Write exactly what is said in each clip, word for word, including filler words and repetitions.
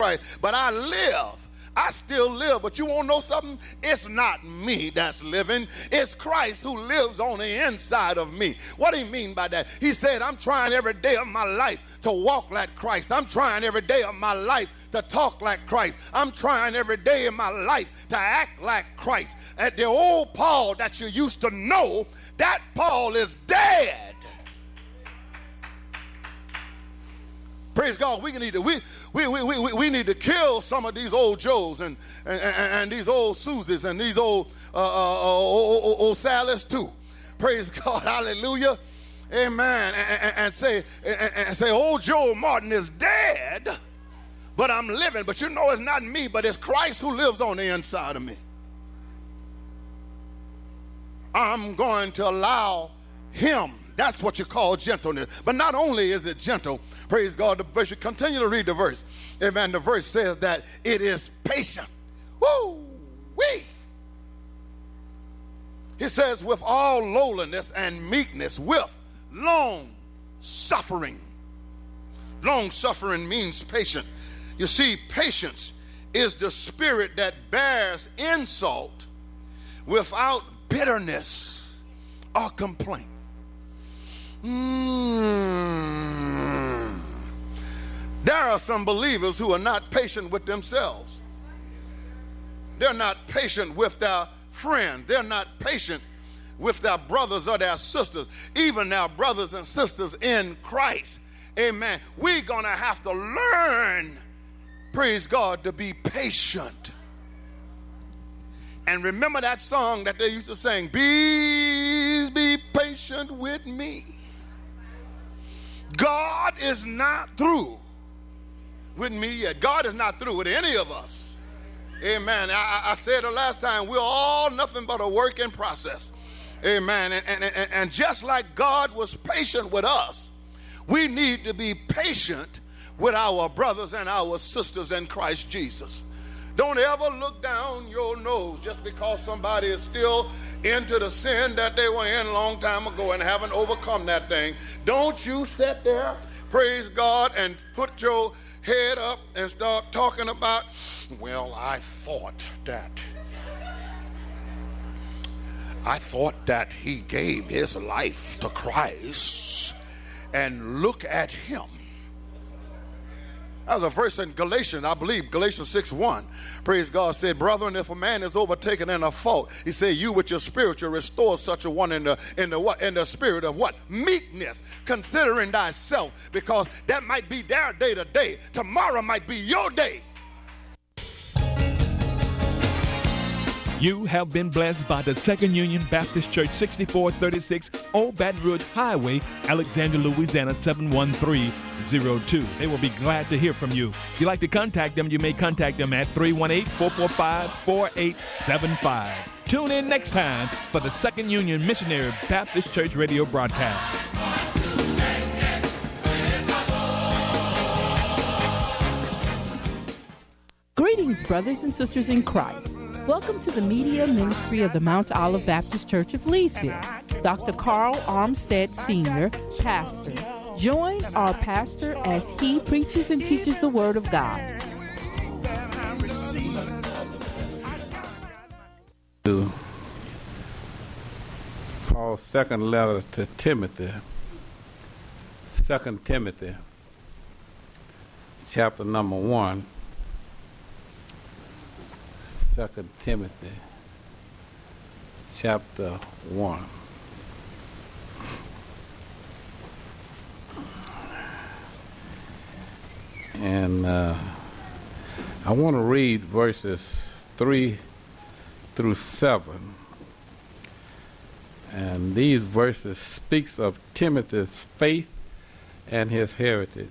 Christ, but I live. I still live, but you want to know something? It's not me that's living. It's Christ who lives on the inside of me. What do you mean by that? He said, I'm trying every day of my life to walk like Christ. I'm trying every day of my life to talk like Christ. I'm trying every day of my life to act like Christ. And the old Paul that you used to know, that Paul is dead. Praise God. We need to we we, we, we, we need to kill some of these old Joes and and, and, and these old Susies and these old uh, uh, old, old, old Sallys too. Praise God. Hallelujah. Amen. And, and, and say and, and say old Joe Martin is dead, but I'm living. But you know it's not me, but it's Christ who lives on the inside of me. I'm going to allow him. That's what you call gentleness. But not only is it gentle, praise God, the verse, you continue to read the verse. Amen. The verse says that it is patient. Woo! Wee! He says, with all lowliness and meekness, with long suffering. Long suffering means patient. You see, patience is the spirit that bears insult without bitterness or complaint. Mm. There are some believers who are not patient with themselves. They're not patient with their friends. They're not patient with their brothers or their sisters, even their brothers and sisters in Christ. Amen. We're going to have to learn, praise God, to be patient. And remember that song that they used to sing, "Please be patient with me." God is not through with me yet. God is not through with any of us. Amen. I, I said the last time, we're all nothing but a work in process. Amen. And, and, and, and just like God was patient with us, we need to be patient with our brothers and our sisters in Christ Jesus. Don't ever look down your nose just because somebody is still into the sin that they were in a long time ago and haven't overcome that thing. Don't you sit there, praise God, and put your head up and start talking about, well, I thought that. I thought that he gave his life to Christ, and look at him. That was a verse in Galatians, I believe, Galatians six one. Praise God, said, brethren, if a man is overtaken in a fault, he said, you with your spirit, you restore such a one in the in the what in the spirit of what? Meekness, considering thyself, because that might be their day to day. Tomorrow might be your day. You have been blessed by the Second Union Baptist Church, sixty-four thirty-six Old Baton Rouge Highway, Alexandria, Louisiana, seven one three zero two. They will be glad to hear from you. If you'd like to contact them, you may contact them at three one eight, four four five, four eight seven five. Tune in next time for the Second Union Missionary Baptist Church radio broadcast. Greetings, brothers and sisters in Christ. Welcome to the media ministry of the Mount Olive Baptist Church of Leesville. Doctor Carl Armstead, Senior, pastor. Join our pastor as he preaches and teaches the Word of God. To Paul's second letter to Timothy, Second Timothy, chapter number one. Second Timothy, chapter one. And uh, I want to read verses three through seven. And these verses speaks of Timothy's faith and his heritage.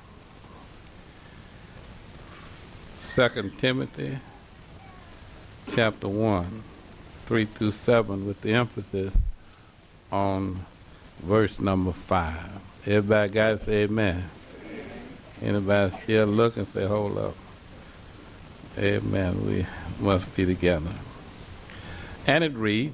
Second Timothy, chapter one, three through seven, with the emphasis on verse number five. Everybody got to say amen. Anybody still looking, say, hold up. Amen. We must be together. And it reads,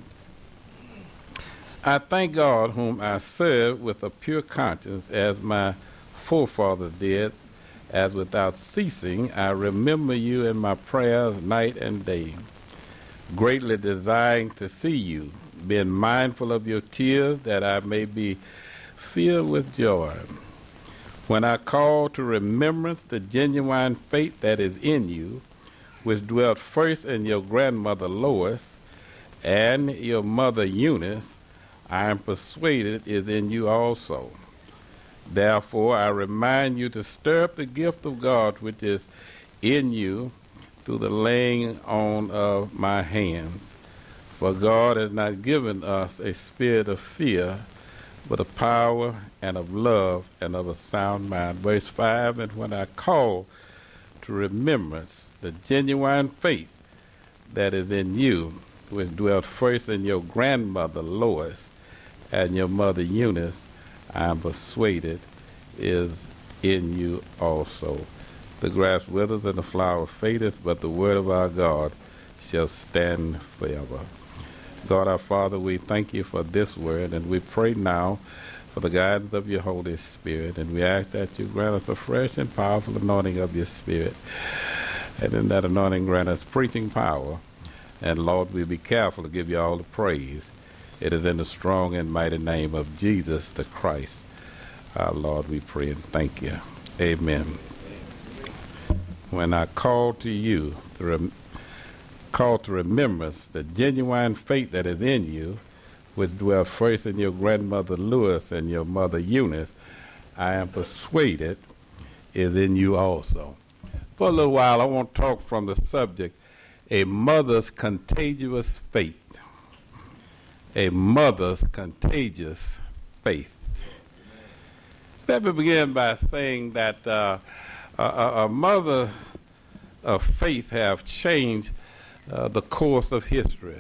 I thank God whom I serve with a pure conscience as my forefathers did, as without ceasing I remember you in my prayers night and day, greatly desiring to see you, being mindful of your tears, that I may be filled with joy. When I call to remembrance the genuine faith that is in you, which dwelt first in your grandmother Lois and your mother Eunice, I am persuaded is in you also. Therefore, I remind you to stir up the gift of God which is in you through the laying on of my hands. For God has not given us a spirit of fear, but of power and of love and of a sound mind. Verse five, and when I call to remembrance the genuine faith that is in you, which dwelt first in your grandmother Lois and your mother Eunice, I am persuaded is in you also. The grass withers and the flower fadeth, but the word of our God shall stand forever. God our Father, we thank you for this word, and we pray now for the guidance of your Holy Spirit, and we ask that you grant us a fresh and powerful anointing of your Spirit, and in that anointing grant us preaching power, and Lord, we be careful to give you all the praise. It is in the strong and mighty name of Jesus the Christ, our Lord, we pray and thank you. Amen. When I call to you, to rem- call to remembrance the genuine faith that is in you, which dwelt first in your grandmother Lois and your mother Eunice, I am persuaded is in you also. For a little while, I want to talk from the subject, a mother's contagious faith. A mother's contagious faith. Let me begin by saying that uh, a, a mother of faith have changed uh, the course of history.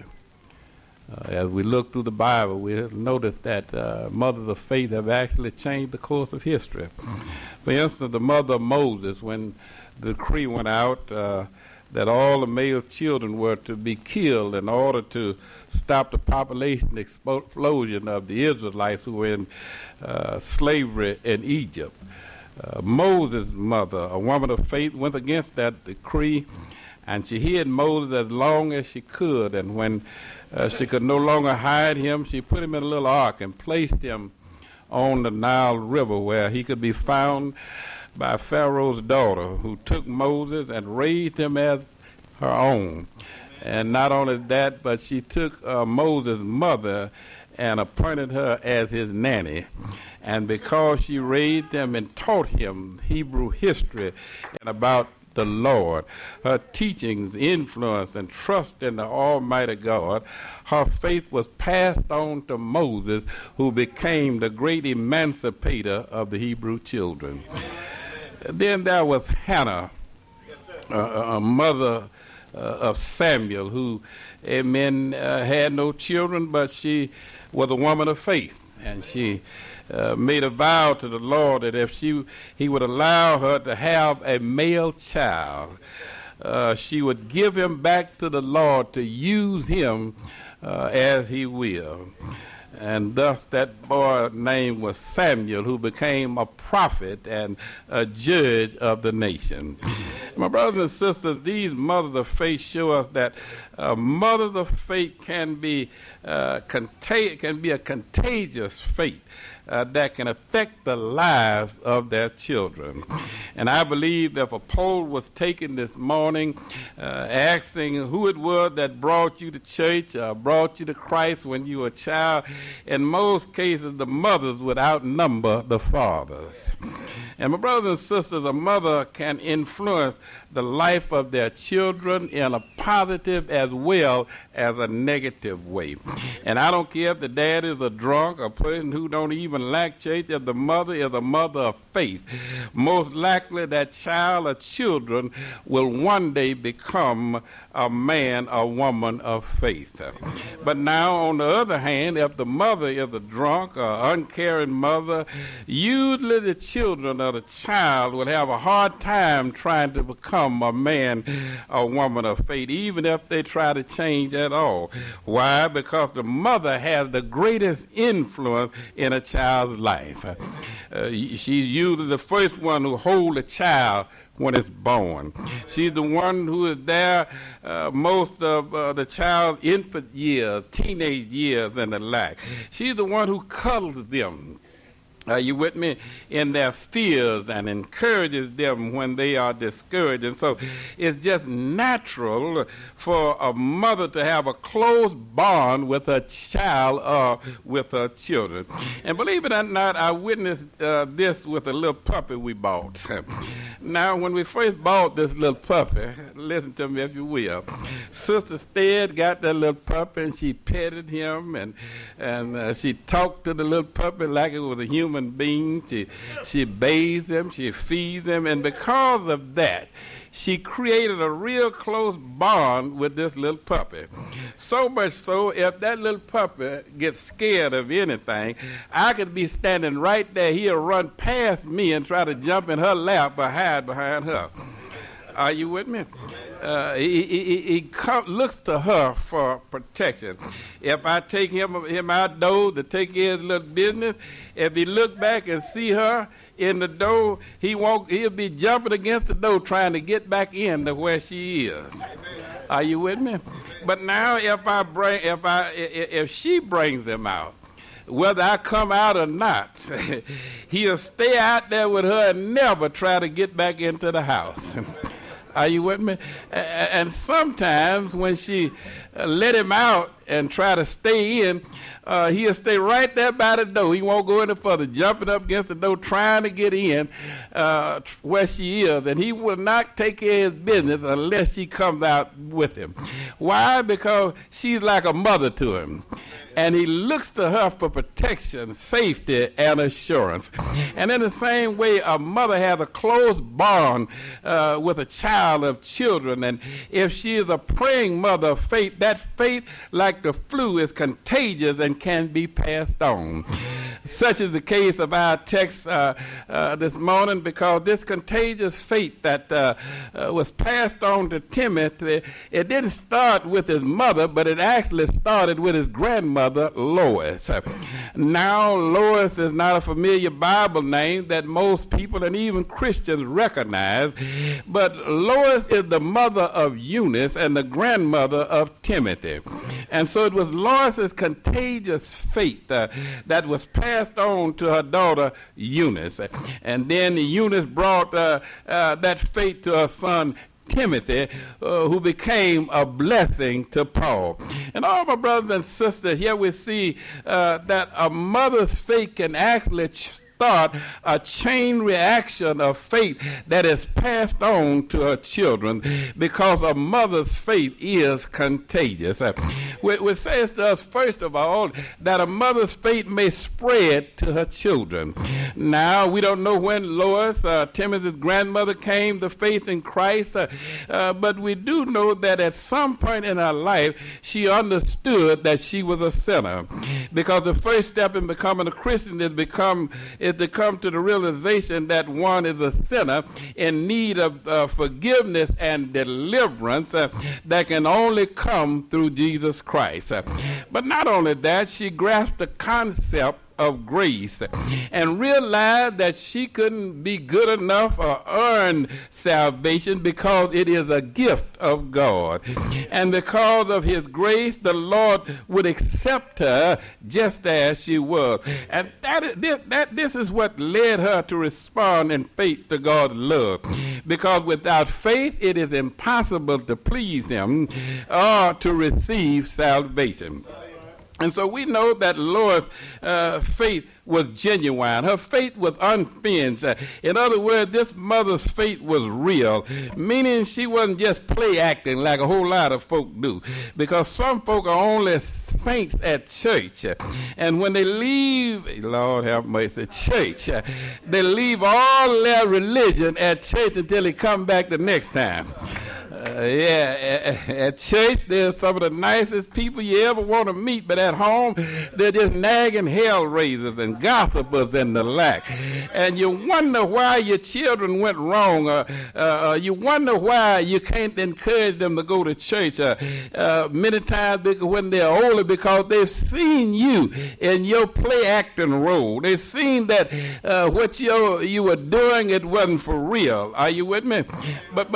Uh, as we look through the Bible, we notice that uh, mothers of faith have actually changed the course of history. For instance, the mother of Moses, when the decree went out uh, that all the male children were to be killed in order to stop the population explosion of the Israelites who were in uh, slavery in Egypt. Uh, Moses' mother, a woman of faith, went against that decree, and she hid Moses as long as she could, and when uh, she could no longer hide him, she put him in a little ark and placed him on the Nile River, where he could be found by Pharaoh's daughter, who took Moses and raised him as her own. And not only that, but she took uh, Moses' mother and appointed her as his nanny. And because she raised him and taught him Hebrew history and about the Lord, her teachings, influence, and trust in the Almighty God, her faith was passed on to Moses, who became the great emancipator of the Hebrew children. Then there was Hannah, a, a mother uh, of Samuel, who, amen, uh, had no children, but she was a woman of faith, and she uh, made a vow to the Lord that if she he would allow her to have a male child, uh, she would give him back to the Lord to use him uh, as he will. And thus that boy's name was Samuel, who became a prophet and a judge of the nation. My brothers and sisters, these mothers of faith show us that uh, mothers of faith can be uh, contag- can be a contagious faith uh, that can affect the lives of their children. And I believe that if a poll was taken this morning uh, asking who it was that brought you to church, uh, brought you to Christ when you were a child, in most cases the mothers would outnumber the fathers. And my brothers and sisters, a mother can influence the life of their children in a positive as well as a negative way. And I don't care if the dad is a drunk, a person who don't even like church, if the mother is a mother of faith, most likely that child or children will one day become a man or woman of faith. But now, on the other hand, if the mother is a drunk or uncaring mother, usually the children or the child will have a hard time trying to become a man or woman of faith, even if they try to change at all. Why? Because the mother has the greatest influence in a child's child's life. Uh, uh, she's usually the first one who holds a child when it's born. She's the one who is there uh, most of uh, the child's infant years, teenage years, and the like. She's the one who cuddles them. Are you with me? In their fears, and encourages them when they are discouraged. And so it's just natural for a mother to have a close bond with her child or with her children. And believe it or not, I witnessed uh, this with a little puppy we bought. Now, when we first bought this little puppy, listen to me if you will, Sister Stead got that little puppy and she petted him, and, and uh, she talked to the little puppy like it was a human being. She, she bathes him, she feeds him, and because of that, she created a real close bond with this little puppy. So much so, if that little puppy gets scared of anything, I could be standing right there. He'll run past me and try to jump in her lap or hide behind her. Are you with me? Uh, he he, he come, looks to her for protection. If I take him, him outdoors to take care of his little business, if he look back and see her in the door, he won't, he'll be jumping against the door trying to get back in to where she is. Amen. Are you with me? But now if I bring, if I, if she brings him out, whether I come out or not, he'll stay out there with her and never try to get back into the house. Are you with me? And sometimes when she let him out and try to stay in, uh, he'll stay right there by the door. He won't go any further, jumping up against the door, trying to get in uh, where she is. And he will not take care of his business unless she comes out with him. Why? Because she's like a mother to him. And he looks to her for protection, safety, and assurance. And in the same way, a mother has a close bond uh, with a child of children. And if she is a praying mother of faith, that faith, like the flu, is contagious and can be passed on. Such is the case of our text uh, uh, this morning, because this contagious faith that uh, uh, was passed on to Timothy, it didn't start with his mother, but it actually started with his grandmother, Lois. Now, Lois is not a familiar Bible name that most people and even Christians recognize, but Lois is the mother of Eunice and the grandmother of Timothy. And so it was Lois's contagious faith uh, that was passed on to her daughter Eunice. And then Eunice brought uh, uh, that faith to her son Timothy, uh, who became a blessing to Paul. And all my brothers and sisters, here we see uh, that a mother's faith can actually ch- start a chain reaction of faith that is passed on to her children, because a mother's faith is contagious. Which says to us, first of all, that a mother's faith may spread to her children. Now, we don't know when Lois, uh, Timothy's grandmother, came to faith in Christ, uh, uh, but we do know that at some point in her life, she understood that she was a sinner. Because the first step in becoming a Christian is become is to come to the realization that one is a sinner in need of uh, forgiveness and deliverance uh, that can only come through Jesus Christ. Uh, but not only that, she grasped the concept of grace and realized that she couldn't be good enough or earn salvation, because it is a gift of God. And because of his grace, the Lord would accept her just as she was. And that is, this, that, this is what led her to respond in faith to God's love. Because without faith, it is impossible to please him or to receive salvation. And so we know that Lois' uh, faith was genuine. Her faith was unfeigned. Uh, in other words, this mother's faith was real, meaning she wasn't just play acting like a whole lot of folk do. Because some folk are only saints at church. Uh, and when they leave, Lord have mercy, church, uh, they leave all their religion at church until they come back the next time. Uh, Uh, yeah, at, at church, they're some of the nicest people you ever want to meet, but at home, they're just nagging hell raisers and gossipers and the like. And you wonder why your children went wrong. Uh, uh, you wonder why you can't encourage them to go to church. Uh, uh, many times because when they're older, because they've seen you in your play acting role. They've seen that uh, what you you were doing, it wasn't for real. Are you with me? But